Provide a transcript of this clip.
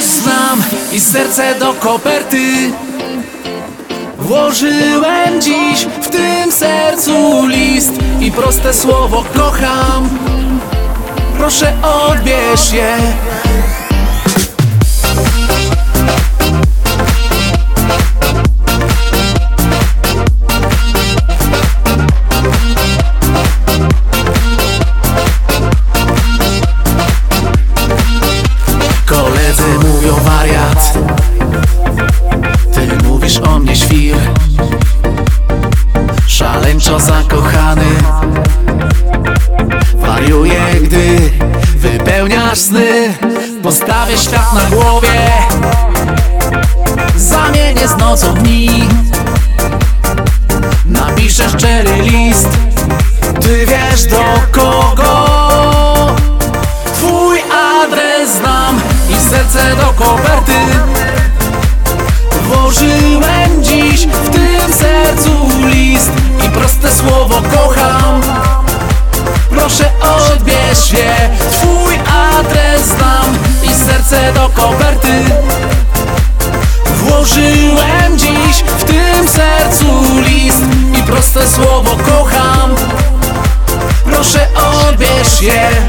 znam i serce do koperty włożyłem dziś, w tym sercu list i proste słowo kocham. Proszę odbierz je. Koledzy mówią wariat, ty mówisz o mnie świr. Szaleńczo zakochany, wariuję, gdy wypełniasz sny. Postawię świat na głowie, zamienię z nocą w dni. Napiszę szczery list, ty wiesz do kogo. Twój adres znam i serce do koperty włożyłem dziś, w tym sercu list i proste słowo kocham. Proszę odbierz je. Twój adres znam i serce do koperty włożyłem dziś, w tym sercu list i proste słowo kocham. Proszę odbierz je.